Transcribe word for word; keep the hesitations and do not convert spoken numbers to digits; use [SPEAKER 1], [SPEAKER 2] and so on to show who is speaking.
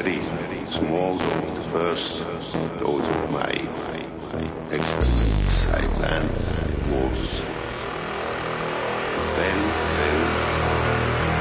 [SPEAKER 1] very small dog, the first dog of my experiments I planned was then, then